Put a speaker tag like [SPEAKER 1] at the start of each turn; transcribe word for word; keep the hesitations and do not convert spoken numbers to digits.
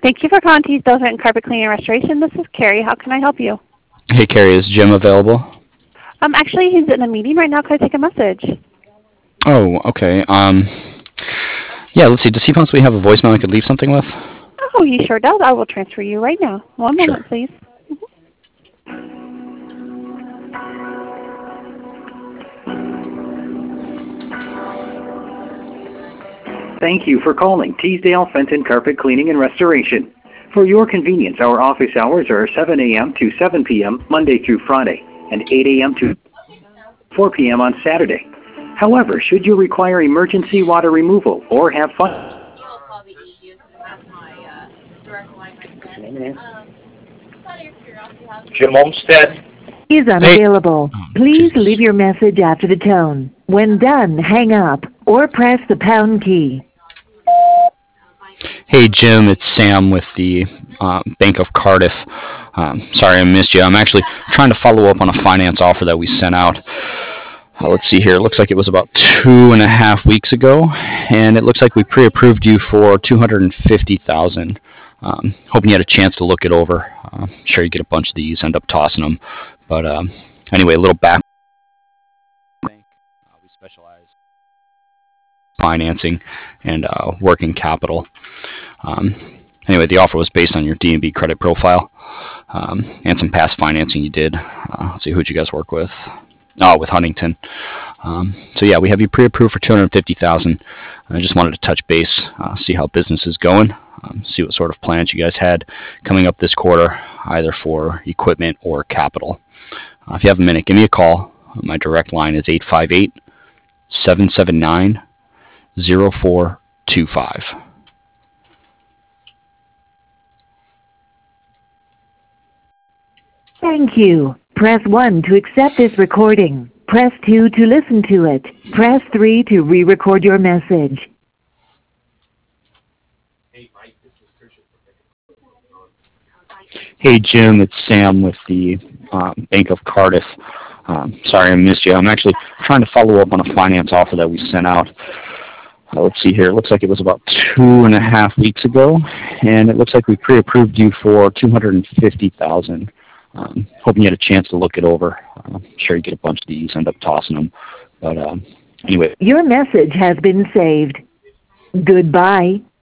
[SPEAKER 1] Thank you for calling Teasdale Vent and Carpet Cleaning and Restoration. This is Carrie. How can I help you?
[SPEAKER 2] Hey, Carrie, is Jim available?
[SPEAKER 1] Um, actually, he's in a meeting right now. Can I take a message?
[SPEAKER 2] Oh, okay. Um, yeah, let's see. Does he possibly have a voicemail I could leave something with?
[SPEAKER 1] Oh, he sure does. I will transfer you right now. One
[SPEAKER 2] Sure.
[SPEAKER 1] moment, please.
[SPEAKER 3] Thank you for calling Teasdale Fenton Carpet Cleaning and Restoration. For your convenience, our office hours are seven A M to seven P M Monday through Friday and eight A M to four P M on Saturday. However, should you require emergency water removal or have fun...
[SPEAKER 4] You'll call the E U because that's my uh, direct line right there. Um, just out of your curiosity, how's
[SPEAKER 5] Jim Olmsted.
[SPEAKER 6] Is unavailable.
[SPEAKER 2] Oh,
[SPEAKER 6] Please
[SPEAKER 2] Jesus.
[SPEAKER 6] leave your message after the tone. When done, hang up or press the pound key.
[SPEAKER 2] Hey, Jim, it's Sam with the uh, Bank of Cardiff. Um, sorry I missed you. I'm actually trying to follow up on a finance offer that we sent out. Uh, let's see here. It looks like it was about two and a half weeks ago, and it looks like we pre-approved you for two hundred fifty thousand dollars. Um, hoping you had a chance to look it over. Uh, I'm sure you get a bunch of these, end up tossing them. But um, anyway, a little back. Uh, we specialize in financing and uh, working capital. Um, anyway, the offer was based on your D and B credit profile um, and some past financing you did. Uh, let's see, who'd you guys work with? Oh, with Huntington. Um, so yeah, we have you pre-approved for two hundred fifty thousand dollars. I just wanted to touch base, uh, see how business is going, um, see what sort of plans you guys had coming up this quarter, either for equipment or capital. Uh, if you have a minute, give me a call. My direct line is eight five eight, seven seven nine, zero four two five.
[SPEAKER 6] Thank you. Press one to accept this recording. Press two to listen to it. Press three to re-record your message.
[SPEAKER 2] Hey, Jim, it's Sam with the um, Bank of Cardiff. Um, sorry I missed you. I'm actually trying to follow up on a finance offer that we sent out. Uh, let's see here. It looks like it was about two and a half weeks ago, and it looks like we pre-approved you for two hundred fifty thousand dollars. Um, hoping you had a chance to look it over. Uh, I'm sure you get a bunch of these, end up tossing them. But um, anyway.
[SPEAKER 6] Your message has been saved. Goodbye.